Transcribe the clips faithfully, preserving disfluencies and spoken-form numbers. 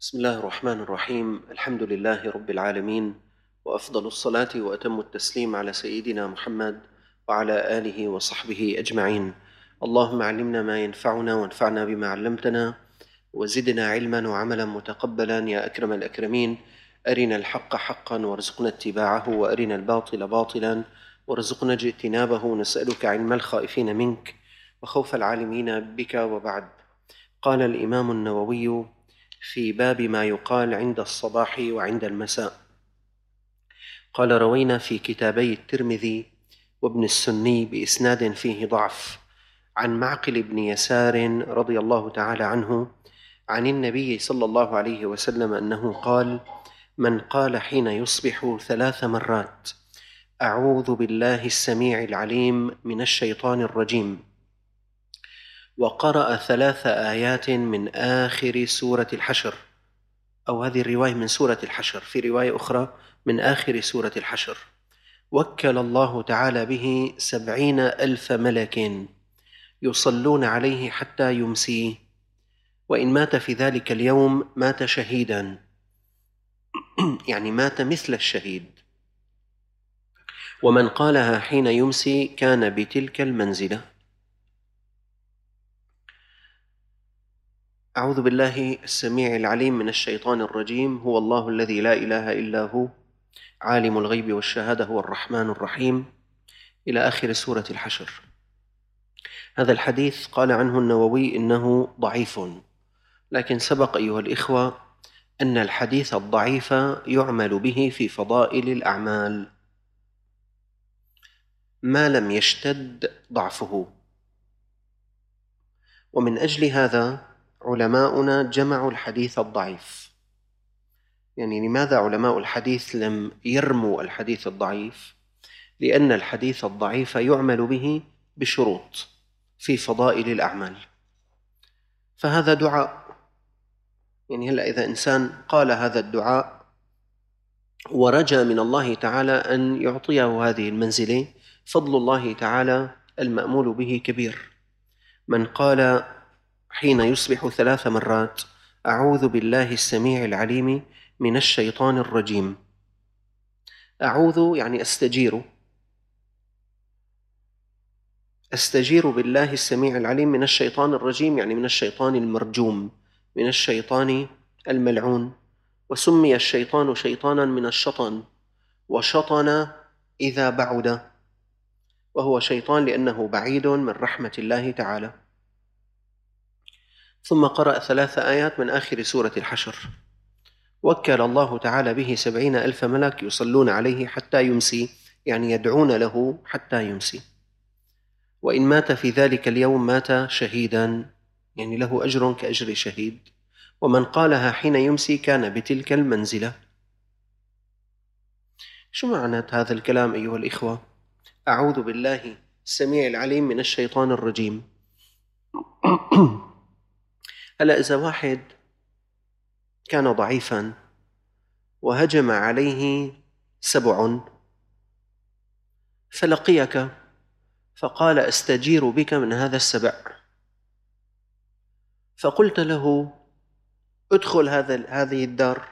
بسم الله الرحمن الرحيم. الحمد لله رب العالمين، وأفضل الصلاة وأتم التسليم على سيدنا محمد وعلى آله وصحبه أجمعين. اللهم علمنا ما ينفعنا وانفعنا بما علمتنا، وزدنا علما وعملا متقبلا يا أكرم الأكرمين. أرنا الحق حقا وارزقنا اتباعه، وأرنا الباطل باطلا وارزقنا اجتنابه. نسألك علم الخائفين منك وخوف العالمين بك. وبعد، قال الإمام النووي في باب ما يقال عند الصباح وعند المساء، قال: روينا في كتابي الترمذي وابن السني بإسناد فيه ضعف عن معقل بن يسار رضي الله تعالى عنه عن النبي صلى الله عليه وسلم أنه قال: من قال حين يصبح ثلاث مرات أعوذ بالله السميع العليم من الشيطان الرجيم، وقرأ ثلاث آيات من آخر سورة الحشر، أو هذه الرواية من سورة الحشر، في رواية أخرى من آخر سورة الحشر، وكل الله تعالى به سبعين ألف ملك يصلون عليه حتى يمسي، وإن مات في ذلك اليوم مات شهيدا، يعني مات مثل الشهيد. ومن قالها حين يمسي كان بتلك المنزلة. أعوذ بالله السميع العليم من الشيطان الرجيم. هو الله الذي لا إله إلا هو عالم الغيب والشهادة هو الرحمن الرحيم، إلى آخر سورة الحشر. هذا الحديث قال عنه النووي إنه ضعيف، لكن سبق أيها الإخوة أن الحديث الضعيف يعمل به في فضائل الأعمال ما لم يشتد ضعفه، ومن أجل هذا علماؤنا جمعوا الحديث الضعيف. يعني لماذا علماء الحديث لم يرموا الحديث الضعيف؟ لأن الحديث الضعيف يعمل به بشروط في فضائل الأعمال. فهذا دعاء، يعني هلأ إذا إنسان قال هذا الدعاء ورجى من الله تعالى أن يعطيه هذه المنزلة، فضل الله تعالى المأمول به كبير. من قال حين يصبح ثلاث مرات أعوذ بالله السميع العليم من الشيطان الرجيم، أعوذ يعني أستجير، أستجير بالله السميع العليم من الشيطان الرجيم، يعني من الشيطان المرجوم، من الشيطان الملعون. وسمي الشيطان شيطانا من الشطن، وشطن إذا بعد، وهو شيطان لأنه بعيد من رحمة الله تعالى. ثم قرأ ثلاث آيات من آخر سورة الحشر، وكل الله تعالى به سبعين ألف ملك يصلون عليه حتى يمسي، يعني يدعون له حتى يمسي، وإن مات في ذلك اليوم مات شهيدا، يعني له أجر كأجر شهيد. ومن قالها حين يمسي كان بتلك المنزلة. شو معنى هذا الكلام أيها الإخوة؟ أعوذ بالله السميع العليم من الشيطان الرجيم. هلأ إذا واحد كان ضعيفا وهجم عليه سبع فلقيك فقال أستجير بك من هذا السبع، فقلت له ادخل هذا هذه الدار،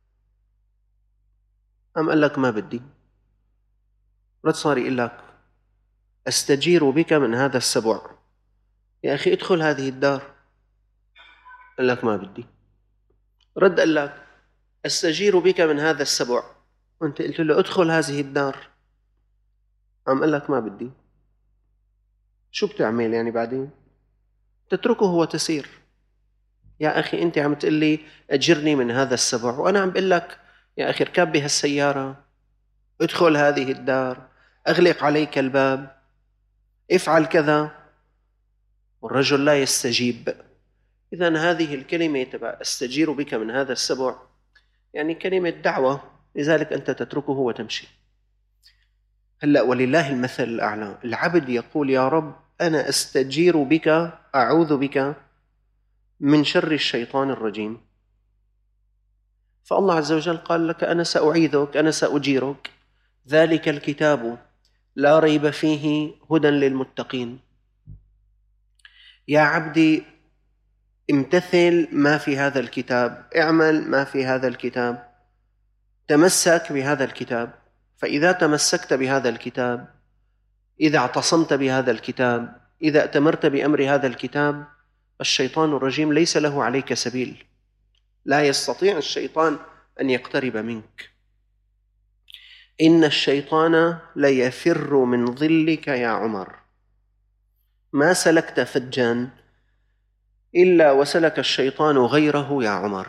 أم قال لك ما بدي، رد صار يقول لك أستجير بك من هذا السبع، يا أخي ادخل هذه الدار، قال لك ما بدي، رد قال لك أستجير بك من هذا السبع، وأنت قلت له ادخل هذه الدار، عم قال لك ما بدي. شو بتعمل يعني بعدين؟ تتركه وتسير. يا أخي أنت عم تقول لي أجرني من هذا السبع، وأنا عم بقول لك يا أخي اركب بهالسيارة، ادخل هذه الدار، أغلق عليك الباب، افعل كذا، والرجل لا يستجيب. إذن هذه الكلمة تبع أستجير بك من هذا السبع يعني كلمة دعوة، لذلك أنت تتركه وتمشي. هلأ ولله المثل الأعلى، العبد يقول يا رب أنا أستجير بك، أعوذ بك من شر الشيطان الرجيم، فالله عز وجل قال لك أنا سأعيذك، أنا سأجيرك، ذلك الكتاب لا ريب فيه هدى للمتقين. يا عبدي امتثل ما في هذا الكتاب، اعمل ما في هذا الكتاب، تمسك بهذا الكتاب. فإذا تمسكت بهذا الكتاب، إذا اعتصمت بهذا الكتاب، إذا ائتمرت بأمر هذا الكتاب، الشيطان الرجيم ليس له عليك سبيل، لا يستطيع الشيطان أن يقترب منك. إن الشيطان ليفر من ظلك يا عمر، ما سلكت فجا إلا وسلك الشيطان غيره يا عمر.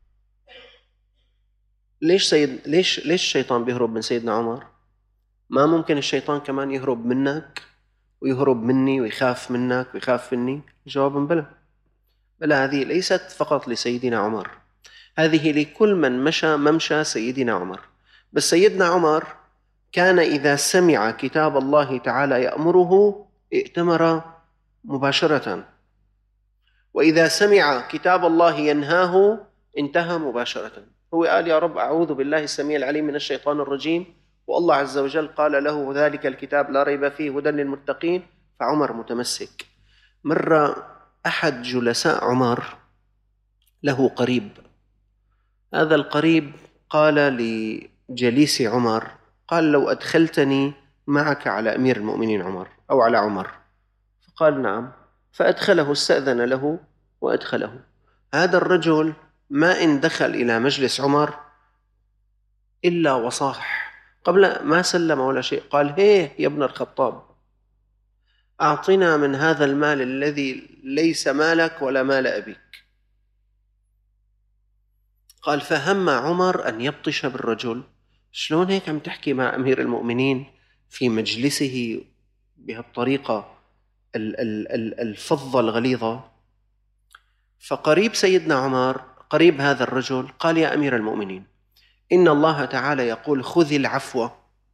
ليش سيد ليش ليش الشيطان بيهرب من سيدنا عمر؟ ما ممكن الشيطان كمان يهرب منك ويهرب مني ويخاف منك ويخاف مني؟ الجواب بلى. بلى، هذه ليست فقط لسيدنا عمر، هذه لكل من مشى ممشى سيدنا عمر. بس سيدنا عمر كان إذا سمع كتاب الله تعالى يأمره ائتمر مباشرة، وإذا سمع كتاب الله ينهاه انتهى مباشرة. هو قال يا رب أعوذ بالله السميع العليم من الشيطان الرجيم، والله عز وجل قال له ذلك الكتاب لا ريب فيه هدى للمتقين، فعمر متمسك. مرة أحد جلساء عمر له قريب، هذا القريب قال لجليس عمر، قال لو أدخلتني معك على أمير المؤمنين عمر أو على عمر، فقال نعم، فأدخله، استأذن له وأدخله. هذا الرجل ما إن دخل إلى مجلس عمر إلا وصاح، قبل ما سلم ولا شيء قال هيه يا ابن الخطاب، أعطنا من هذا المال الذي ليس مالك ولا مال أبيك. قال فهم عمر أن يبطش بالرجل، شلون هيك عم تحكي مع أمير المؤمنين في مجلسه بهالطريقة الفظة الغليظة؟ فقريب سيدنا عمر، قريب هذا الرجل، قال يا أمير المؤمنين، إن الله تعالى يقول خذ العفو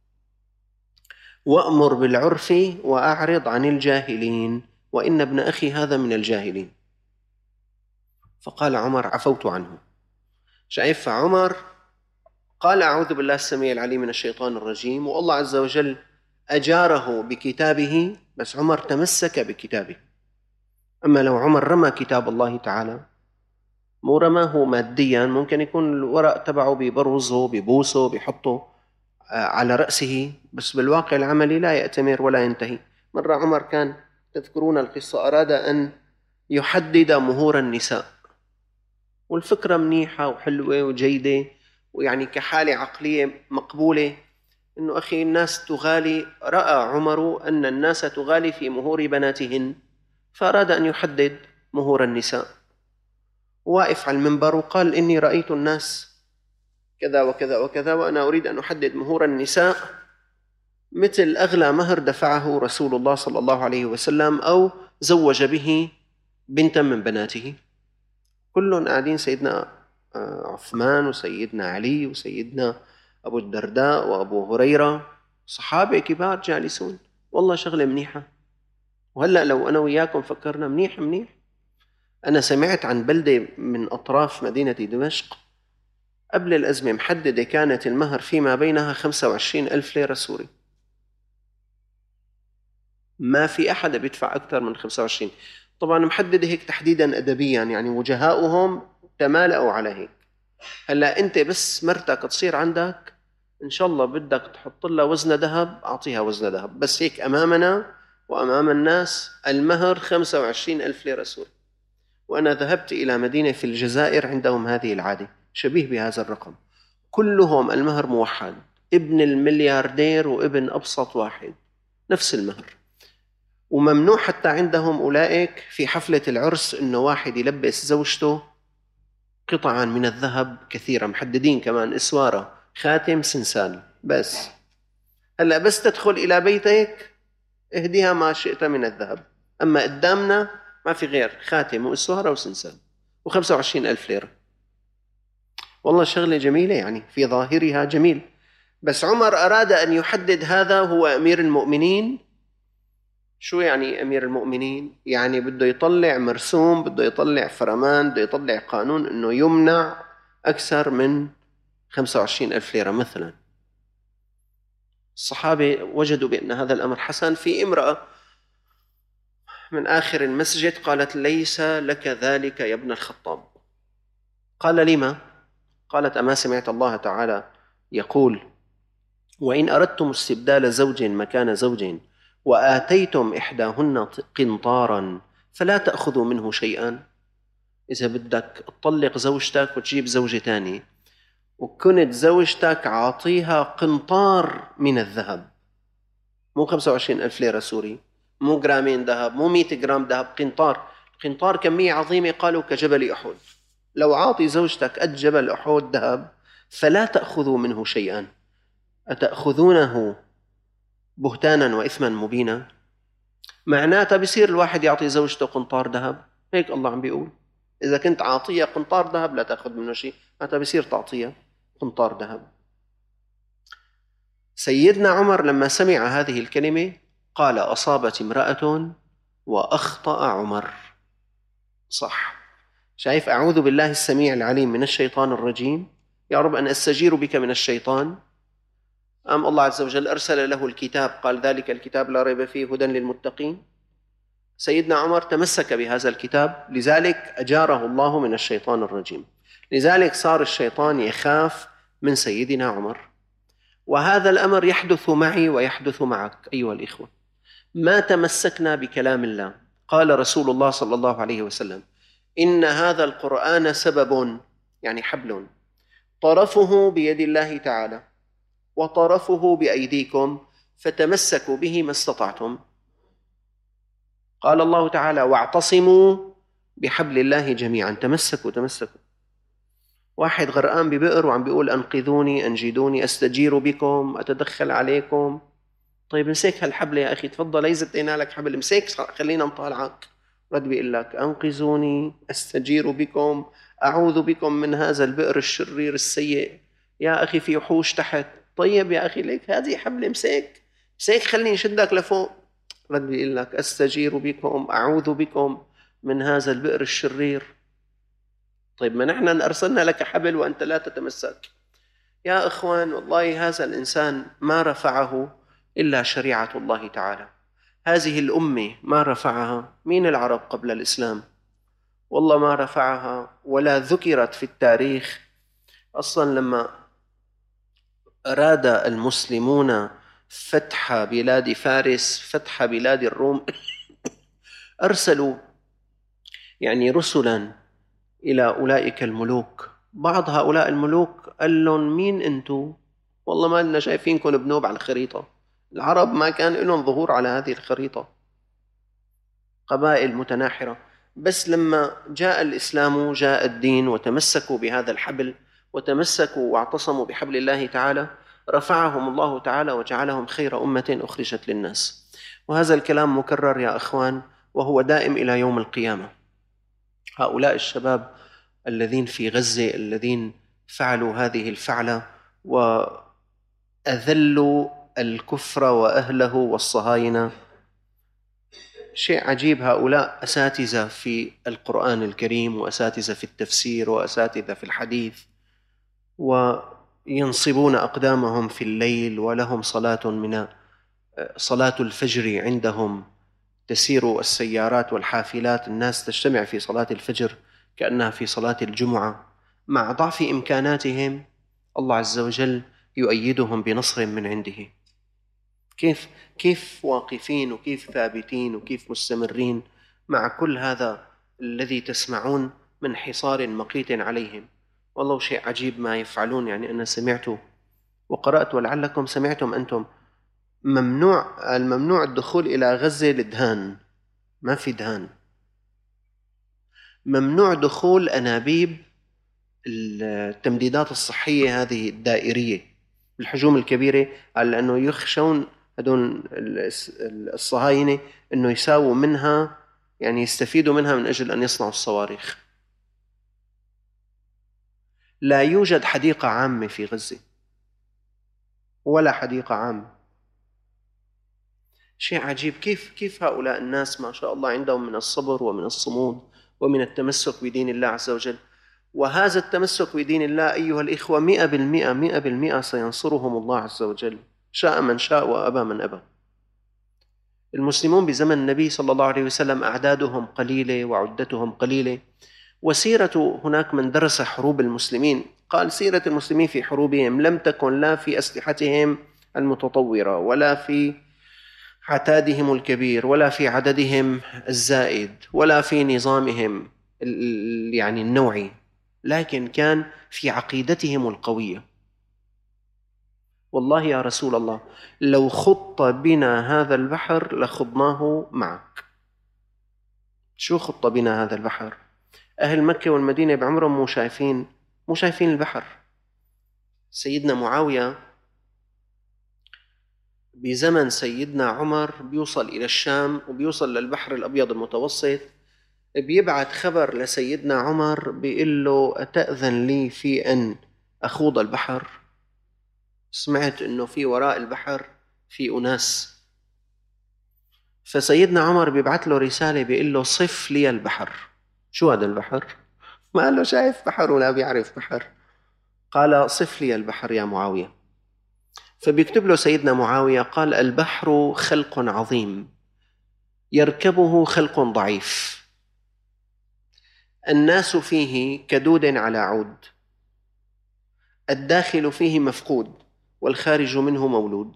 وأمر بالعرف وأعرض عن الجاهلين، وإن ابن أخي هذا من الجاهلين. فقال عمر عفوت عنه. شايف؟ فعمر قال أعوذ بالله السميع العليم من الشيطان الرجيم، والله عز وجل أجاره بكتابه، بس عمر تمسك بكتابه. أما لو عمر رمى كتاب الله تعالى، مو رماه ماديا، ممكن يكون الورق تبعه ببروزه ببوسه بيحطه على رأسه، بس بالواقع العملي لا يأتمر ولا ينتهي. مرة عمر كان، تذكرون القصة، أراد أن يحدد مهور النساء، والفكرة منيحة وحلوة وجيدة ويعني كحالة عقلية مقبولة، إنه أخي الناس تغالي، رأى عمر أن الناس تغالي في مهور بناتهن، فأراد أن يحدد مهور النساء. واقف على المنبر وقال إني رأيت الناس كذا وكذا وكذا، وأنا أريد أن أحدد مهور النساء مثل أغلى مهر دفعه رسول الله صلى الله عليه وسلم أو زوج به بنتا من بناته. كلهم قاعدين، سيدنا عثمان وسيدنا علي وسيدنا أبو الدرداء وأبو هريرة، صحابة كبار جالسون، والله شغلة منيحة. وهلأ لو أنا وياكم فكرنا منيح منيح. أنا سمعت عن بلدة من أطراف مدينة دمشق قبل الأزمة محددة كانت المهر فيما بينها خمسة وعشرين ألف ليرة سوري، ما في أحد بيدفع أكثر من خمسة وعشرين. طبعا محددة هيك تحديدا أدبيا، يعني وجهاؤهم تمالأوا على هيك. هلا أنت بس مرتك تصير عندك إن شاء الله بدك تحط لها وزن ذهب، أعطيها وزن ذهب، بس هيك أمامنا وأمام الناس المهر خمسة وعشرين ألف ليرة سوري. وأنا ذهبت إلى مدينة في الجزائر عندهم هذه العادة شبيه بهذا الرقم، كلهم المهر موحد، ابن الملياردير وابن أبسط واحد نفس المهر. وممنوع حتى عندهم أولئك في حفلة العرس إنه واحد يلبس زوجته قطعا من الذهب كثيرة، محددين كمان إسوارة، خاتم، سنسال، بس. هلأ بس تدخل إلى بيتك اهديها ما شئت من الذهب، أما قدامنا ما في غير خاتم وإسوارة وسنسال وخمسة وعشرين ألف ليرة. والله شغلة جميلة، يعني في ظاهرها جميل. بس عمر أراد أن يحدد، هذا هو أمير المؤمنين. شو يعني أمير المؤمنين؟ يعني بده يطلع مرسوم، بده يطلع فرمان، بده يطلع قانون إنه يمنع أكثر من خمسة وعشرين ألف ليرة مثلا. الصحابة وجدوا بأن هذا الأمر حسن. في امرأة من آخر المسجد قالت: ليس لك ذلك يا ابن الخطاب. قال: لما؟ قالت: أما سمعت الله تعالى يقول: وإن أردتم استبدال زوج مكان زوج وآتيتم إحداهن قنطارا فلا تأخذوا منه شيئا. إذا بدك تطلق زوجتك وتجيب زوجة تانية وكنت زوجتك عاطيها قنطار من الذهب، مو خمسة وعشرين ألف ليرة سوري، مو جرامين ذهب، مو مئة جرام ذهب، قنطار. قنطار كمية عظيمة، قالوا كجبل أحد. لو عاطي زوجتك قد جبل أحد ذهب فلا تأخذوا منه شيئا. أتأخذونه بهتانا وإثما مبينا؟ معناتها بصير الواحد يعطي زوجته قنطار ذهب، هيك الله عم بيقول. إذا كنت عاطيها قنطار ذهب لا تأخذ منه شيء، معناتها بصير تعطيها قنطار ذهب. سيدنا عمر لما سمع هذه الكلمة قال: أصابت امرأة وأخطأ عمر. صح. شايف؟ أعوذ بالله السميع العليم من الشيطان الرجيم، يا رب أن أستجير بك من الشيطان. أم الله عز وجل أرسل له الكتاب، قال: ذلك الكتاب لا ريب فيه هدى للمتقين. سيدنا عمر تمسك بهذا الكتاب، لذلك أجاره الله من الشيطان الرجيم. لذلك صار الشيطان يخاف من سيدنا عمر. وهذا الأمر يحدث معي ويحدث معك أيها الإخوة. ما تمسكنا بكلام الله. قال رسول الله صلى الله عليه وسلم: إن هذا القرآن سبب، يعني حبل، طرفه بيد الله تعالى وطرفه بأيديكم فتمسكوا به ما استطعتم. قال الله تعالى: واعتصموا بحبل الله جميعا. تمسكوا تمسكوا. واحد غرقان ببئر وعم بيقول: أنقذوني، أنجدوني، أستجير بكم، أتدخل عليكم. طيب امسك هالحبل يا أخي، تفضل، هي زتينا لك حبل، امسك خلينا نطالعك. رد بيقول لك: أنقذوني، أستجير بكم، أعوذ بكم من هذا البئر الشرير السيء. يا أخي في وحوش تحت. طيب يا أخي ليك هذه حبل، امسك امسك خليني شدك لفوق. رد بيقول لك: أستجير بكم، أعوذ بكم من هذا البئر الشرير. طيب ما نحن أرسلنا لك حبل وأنت لا تتمسك. يا إخوان، والله هذا الإنسان ما رفعه إلا شريعة الله تعالى. هذه الأمة ما رفعها مين؟ العرب قبل الإسلام، والله ما رفعها ولا ذكرت في التاريخ. أصلا لما أراد المسلمون فتح بلاد فارس، فتح بلاد الروم، أرسلوا يعني رسلا إلى أولئك الملوك. بعض هؤلاء الملوك قال لهم: مين أنتم؟ والله ما لنا شايفينكم بنوب على الخريطة. العرب ما كان لهم ظهور على هذه الخريطة، قبائل متناحرة. بس لما جاء الإسلام، جاء الدين، وتمسكوا بهذا الحبل وتمسكوا واعتصموا بحبل الله تعالى، رفعهم الله تعالى وجعلهم خير أمة أخرجت للناس. وهذا الكلام مكرر يا أخوان، وهو دائم إلى يوم القيامة. هؤلاء الشباب الذين في غزة، الذين فعلوا هذه الفعلة وأذلوا الكفر وأهله والصهاينة، شيء عجيب. هؤلاء أساتذة في القرآن الكريم، وأساتذة في التفسير، وأساتذة في الحديث، وينصبون أقدامهم في الليل، ولهم صلاة من صلاة الفجر عندهم، تسير السيارات والحافلات، الناس تجتمع في صلاة الفجر كأنها في صلاة الجمعة. مع ضعف إمكاناتهم الله عز وجل يؤيدهم بنصر من عنده. كيف كيف واقفين وكيف ثابتين وكيف مستمرين مع كل هذا الذي تسمعون من حصار مقيت عليهم. والله شيء عجيب ما يفعلون. يعني أنا سمعت وقرأت، ولعلكم سمعتم أنتم، ممنوع الممنوع الدخول إلى غزة للدهان، ما في دهان. ممنوع دخول أنابيب التمديدات الصحية هذه الدائرية، الحجوم الكبيرة، على أنه يخشون هدول الصهاينة أنه يساووا منها، يعني يستفيدوا منها من أجل أن يصنعوا الصواريخ. لا يوجد حديقة عامة في غزة، ولا حديقة عامة. شيء عجيب. كيف كيف هؤلاء الناس ما شاء الله عندهم من الصبر ومن الصمود ومن التمسك بدين الله عز وجل. وهذا التمسك بدين الله أيها الإخوة مئة بالمئة مئة بالمئة سينصرهم الله عز وجل، شاء من شاء وأبى من أبى. المسلمون بزمن النبي صلى الله عليه وسلم أعدادهم قليلة وعدتهم قليلة، وسيرة هناك من درس حروب المسلمين قال سيرة المسلمين في حروبهم لم تكن لا في أسلحتهم المتطورة ولا في عتادهم الكبير ولا في عددهم الزائد ولا في نظامهم يعني النوعي، لكن كان في عقيدتهم القوية. والله يا رسول الله لو خط بنا هذا البحر لخضناه معك. شو خط بنا هذا البحر؟ أهل مكة والمدينة بعمرهم مو شايفين مو شايفين البحر. سيدنا معاوية بزمن سيدنا عمر بيوصل إلى الشام وبيوصل للبحر الأبيض المتوسط، بيبعث خبر لسيدنا عمر بيقول له أتأذن لي في أن أخوض البحر؟ سمعت أنه في وراء البحر في أناس. فسيدنا عمر بيبعث له رسالة بيقول له صف لي البحر. شو هذا البحر؟ ما قال له شايف بحر ولا بيعرف بحر، قال صف لي البحر يا معاوية. فبيكتب له سيدنا معاوية قال البحر خلق عظيم يركبه خلق ضعيف، الناس فيه كدود على عود، الداخل فيه مفقود والخارج منه مولود.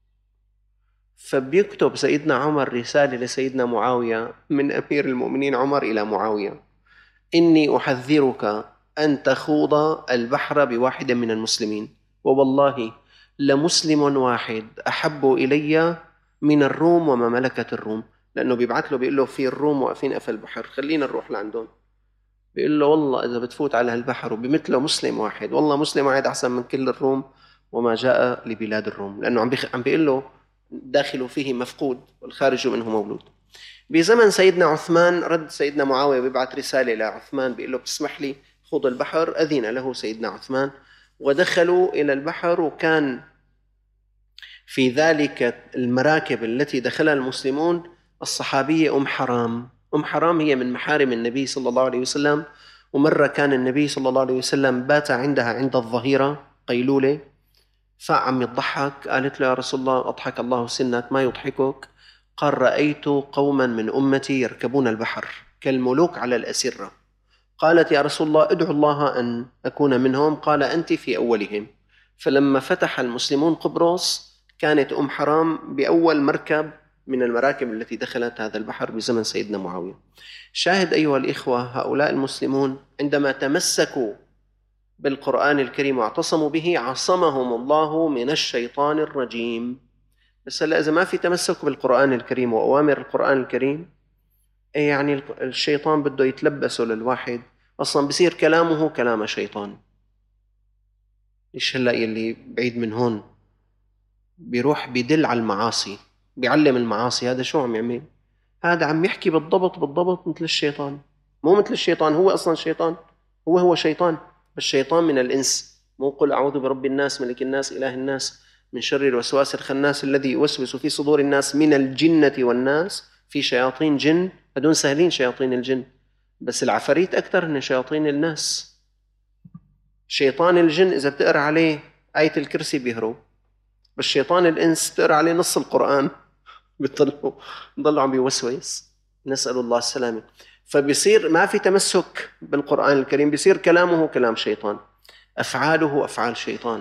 فبيكتب سيدنا عمر رسالة لسيدنا معاوية من أمير المؤمنين عمر إلى معاوية: إني أحذرك أن تخوض البحر بواحد من المسلمين، ووالله لمسلم واحد أحب إلي من الروم وما ملكت الروم. لأنه بيبعث له بيقول له في الروم واقفين قفل البحر، خلينا نروح لعندهم. بيقول له والله إذا بتفوت على هالبحر وبمثله مسلم واحد، والله مسلم واحد أحسن من كل الروم وما جاء لبلاد الروم. لأنه عم عم بيقول له داخل فيه مفقود والخارج منه مولود. بزمن سيدنا عثمان رد سيدنا معاوية بيبعث رسالة لعثمان بيقول له بتسمح لي خوض البحر؟ أذن له سيدنا عثمان ودخلوا إلى البحر. وكان في ذلك المراكب التي دخلها المسلمون الصحابية أم حرام. أم حرام هي من محارم النبي صلى الله عليه وسلم، ومرة كان النبي صلى الله عليه وسلم بات عندها عند الظهيرة قيلولة، فعم يضحك. قالت له يا رسول الله أضحك الله سنك، ما يضحكك؟ قال رأيت قوما من أمتي يركبون البحر كالملوك على الأسرة. قالت يا رسول الله ادعو الله أن أكون منهم. قال أنت في أولهم. فلما فتح المسلمون قبرص كانت أم حرام بأول مركب من المراكب التي دخلت هذا البحر بزمن سيدنا معاوية. شاهد أيها الإخوة، هؤلاء المسلمون عندما تمسكوا بالقرآن الكريم واعتصموا به عصمهم الله من الشيطان الرجيم. بس هلا إذا ما في تمسك بالقرآن الكريم وأوامر القرآن الكريم، يعني الشيطان بده يتلبسه للواحد، أصلا بصير كلامه كلام شيطان. ليش هلا يلي بعيد من هون بيروح بيدل على المعاصي، بيعلم المعاصي، هذا شو عم يعمل؟ هذا عم يحكي بالضبط بالضبط مثل الشيطان. مو مثل الشيطان، هو أصلا شيطان، هو هو شيطان، الشيطان من الإنس. مو قل أعوذ برب الناس ملك الناس إله الناس من شر الوسواس الخناس الذي يوسوس في صدور الناس من الجنة والناس. في شياطين جن هدول سهلين، شياطين الجن، بس العفاريت أكثر من شياطين الناس. شيطان الجن إذا بتقرأ عليه آية الكرسي بيهرب، بس شيطان الإنس تقرأ عليه نص القرآن بيضلوا بيضلوا عم بيوسوس، نسأل الله السلامة. فبيصير ما في تمسك بالقرآن الكريم، بيصير كلامه كلام شيطان، أفعاله أفعال شيطان،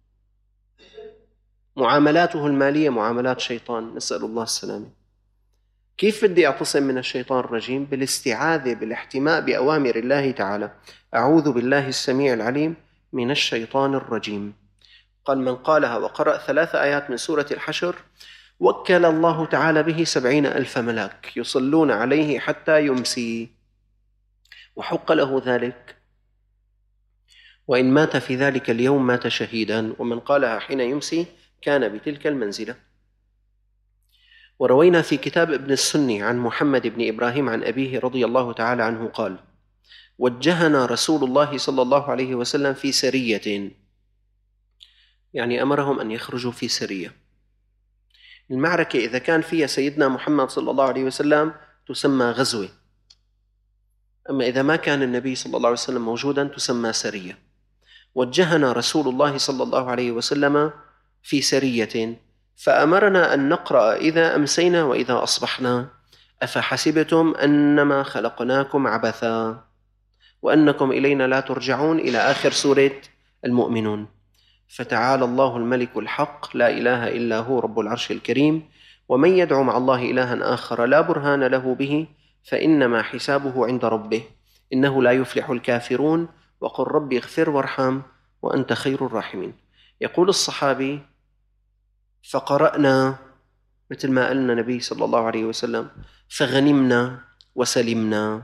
معاملاته المالية معاملات شيطان، نسأل الله السلامة. كيف بدي أعتصم من الشيطان الرجيم؟ بالاستعاذة بالاحتماء بأوامر الله تعالى. أعوذ بالله السميع العليم من الشيطان الرجيم. قال من قالها وقرأ ثلاث آيات من سورة الحشر وكل الله تعالى به سبعين ألف ملاك يصلون عليه حتى يمسي، وحق له ذلك، وإن مات في ذلك اليوم مات شهيدا، ومن قالها حين يمسي كان بتلك المنزلة. وروينا في كتاب ابن السني عن محمد بن إبراهيم عن أبيه رضي الله تعالى عنه قال وجهنا رسول الله صلى الله عليه وسلم في سرية، يعني أمرهم أن يخرجوا في سرية. المعركة إذا كان فيها سيدنا محمد صلى الله عليه وسلم تسمى غزوة، أما إذا ما كان النبي صلى الله عليه وسلم موجودا تسمى سرية. وجهنا رسول الله صلى الله عليه وسلم في سرية فأمرنا أن نقرأ إذا أمسينا وإذا أصبحنا أفحسبتم أنما خلقناكم عبثا وأنكم إلينا لا ترجعون إلى آخر سورة المؤمنون. فتعالى الله الملك الحق لا إله إلا هو رب العرش الكريم، ومن يدعو مع الله إلها آخر لا برهان له به فإنما حسابه عند ربه إنه لا يفلح الكافرون، وقل رب اغفر وارحم وأنت خير الراحمين. يقول الصحابي: فقرأنا مثل ما قالنا النبي صلى الله عليه وسلم: فغنمنا وسلمنا.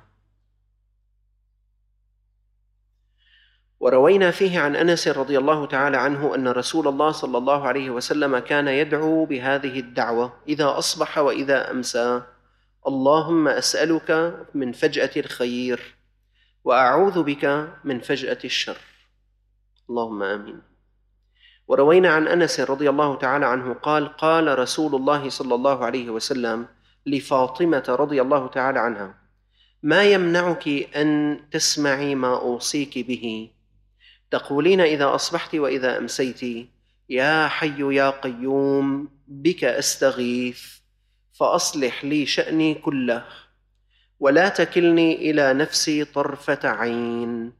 وروينا فيه عن أنس رضي الله تعالى عنه أن رسول الله صلى الله عليه وسلم كان يدعو بهذه الدعوة إذا أصبح وإذا أمسى: اللهم أسألك من فجأة الخير وأعوذ بك من فجأة الشر، اللهم آمين. وروينا عن أنس رضي الله تعالى عنه قال: قال رسول الله صلى الله عليه وسلم لفاطمة رضي الله تعالى عنها: ما يمنعك أن تسمعي ما أوصيك به؟ تقولين إذا أصبحت وإذا أمسيت: يا حي يا قيوم بك أستغيث فأصلح لي شأني كله ولا تكلني إلى نفسي طرفة عين.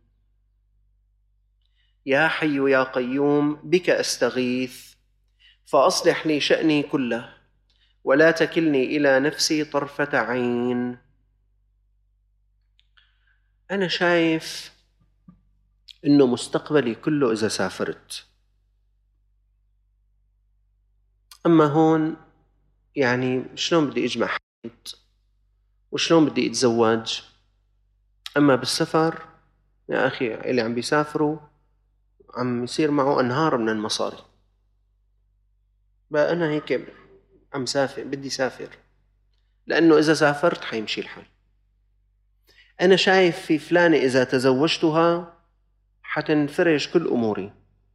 يا حي يا قيوم بك أستغيث فأصلح لي شأني كله ولا تكلني إلى نفسي طرفة عين. أنا شايف إنه مستقبلي كله إذا سافرت، أما هون يعني شلون بدي أجمع حيط وشلون بدي أتزوج؟ أما بالسفر يا أخي اللي عم بيسافروا عم يصير معه أنهار من المصاري. بقى أنا هيك عم سافر، بدي سافر لأنه إذا سافرت حيمشي الحال. أنا شايف في فلانة إذا تزوجتها حتنفرج كل أموري.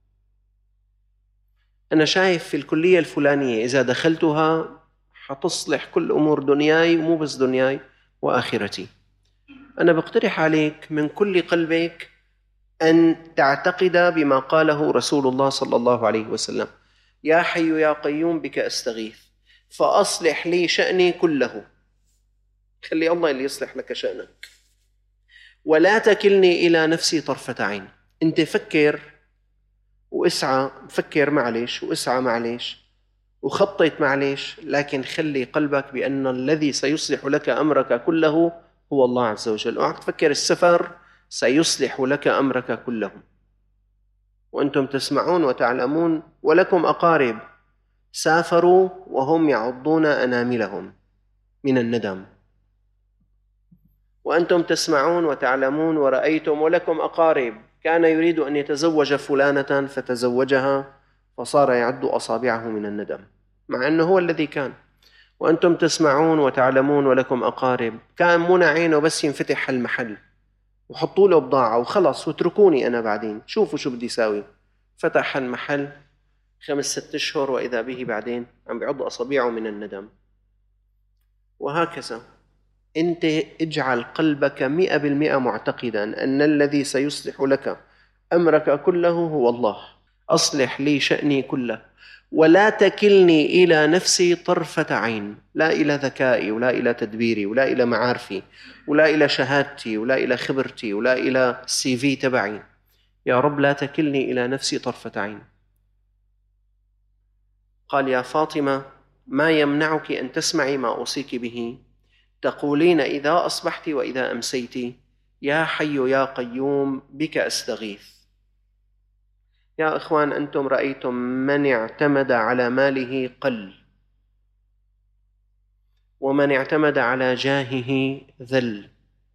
أنا شايف في الكلية الفلانية إذا دخلتها حتصلح كل أمور دنياي ومو بس دنياي وآخرتي. أنا بقترح عليك من كل قلبك أن تعتقد بما قاله رسول الله صلى الله عليه وسلم: يا حي يا قيوم بك أستغيث فأصلح لي شأني كله. خلي الله اللي يصلح لك شأنك. ولا تكلني إلى نفسي طرفة عين. أنت فكر واسعى، فكر معليش واسعى معليش وخطط معليش، لكن خلي قلبك بأن الذي سيصلح لك أمرك كله هو الله عز وجل. اوعك تفكر السفر سيصلح لك أمرك كله. وأنتم تسمعون وتعلمون ولكم أقارب سافروا وهم يعضون أناملهم من الندم، وأنتم تسمعون وتعلمون ورأيتم ولكم أقارب كان يريد أن يتزوج فلانة فتزوجها فصار يعد أصابعه من الندم مع أنه هو الذي كان. وأنتم تسمعون وتعلمون ولكم أقارب كان منى عينه بس ينفتح المحل وحطوا له بضاعة وخلص واتركوني أنا بعدين شوفوا شو بدي ساوي. فتح المحل خمس ست أشهر وإذا به بعدين عم بيعض أصابعه من الندم. وهكذا أنت اجعل قلبك مئة بالمئة معتقدا أن الذي سيصلح لك أمرك كله هو الله. أصلح لي شأني كله ولا تكلني إلى نفسي طرفة عين، لا إلى ذكائي ولا إلى تدبيري ولا إلى معارفي ولا إلى شهادتي ولا إلى خبرتي ولا إلى السي في تبعي. يا رب لا تكلني إلى نفسي طرفة عين. قال: يا فاطمة ما يمنعك أن تسمعي ما أوصيك به؟ تقولين إذا أصبحت وإذا أمسيت: يا حي يا قيوم بك أستغيث. يا إخوان أنتم رأيتم من اعتمد على ماله قل، ومن اعتمد على جاهه ذل،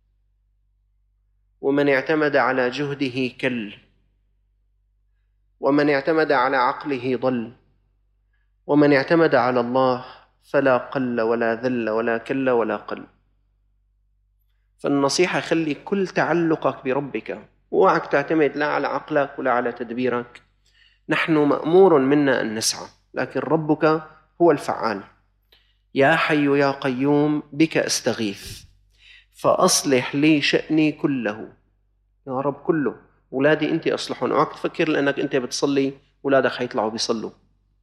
ومن اعتمد على جهده كل، ومن اعتمد على عقله ضل، ومن اعتمد على الله فلا قل ولا ذل ولا كل ولا قل. فالنصيحة خلي كل تعلقك بربك، واوعك تعتمد لا على عقلك ولا على تدبيرك. نحن مأمور منا أن نسعى، لكن ربك هو الفعال. يا حي يا قيوم بك أستغيث فأصلح لي شأني كله. يا رب كله، أولادي أنت أصلحون. اوعك تفكر لأنك أنت بتصلي أولادك حيطلعوا بيصلوا،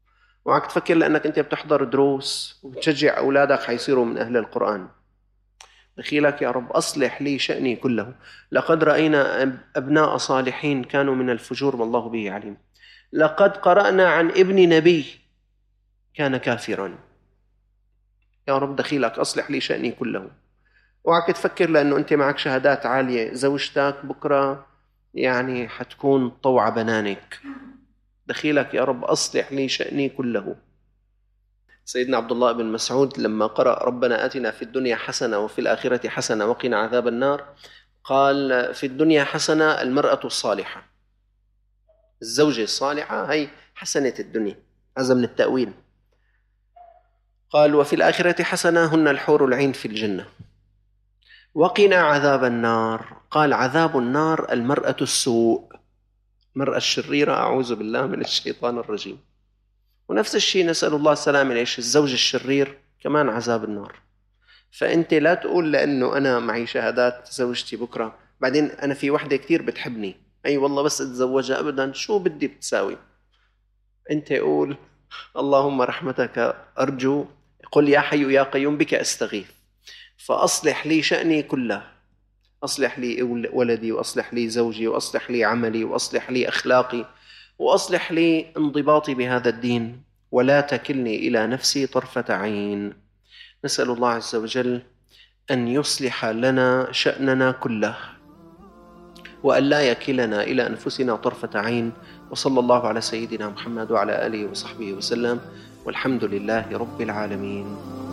اوعك تفكر لأنك أنت بتحضر دروس وبتشجع أولادك حيصيروا من أهل القرآن. دخيلك يا رب أصلح لي شأني كله. لقد رأينا أبناء صالحين كانوا من الفجور والله به عليم. لقد قرأنا عن ابن نبي كان كافرا. يا رب دخيلك أصلح لي شأني كله. اوعك تفكر لأنه أنت معك شهادات عالية زوجتك بكرة يعني حتكون طوع بنانك. دخيلك يا رب أصلح لي شأني كله. سيدنا عبد الله بن مسعود لما قرأ ربنا آتنا في الدنيا حسنة وفي الآخرة حسنة وقنا عذاب النار، قال في الدنيا حسنة المرأة الصالحة، الزوجة الصالحة هي حسنة الدنيا، هذا من التأويل. قال وفي الآخرة حسنة هن الحور العين في الجنة. وقنا عذاب النار، قال عذاب النار المرأة السوء، المرأة الشريرة، أعوذ بالله من الشيطان الرجيم. ونفس الشيء نسأل الله السلامة، ليش الزوج الشرير كمان عذاب النار. فأنت لا تقول لأنه أنا معي شهادات زوجتي بكرة بعدين أنا في وحدة كتير بتحبني أي أيوة والله بس أتزوجها، أبدا، شو بدي بتساوي. أنت قول اللهم رحمتك أرجو، قل يا حي يا قيوم بك أستغيث، فأصلح لي شأني كله. أصلح لي ولدي، وأصلح لي زوجي، وأصلح لي عملي، وأصلح لي أخلاقي، وأصلح لي انضباطي بهذا الدين، ولا تكلني إلى نفسي طرفة عين. نسأل الله عز وجل أن يصلح لنا شأننا كله، وأن لا يكلنا إلى أنفسنا طرفة عين. وصلى الله على سيدنا محمد وعلى آله وصحبه وسلم، والحمد لله رب العالمين.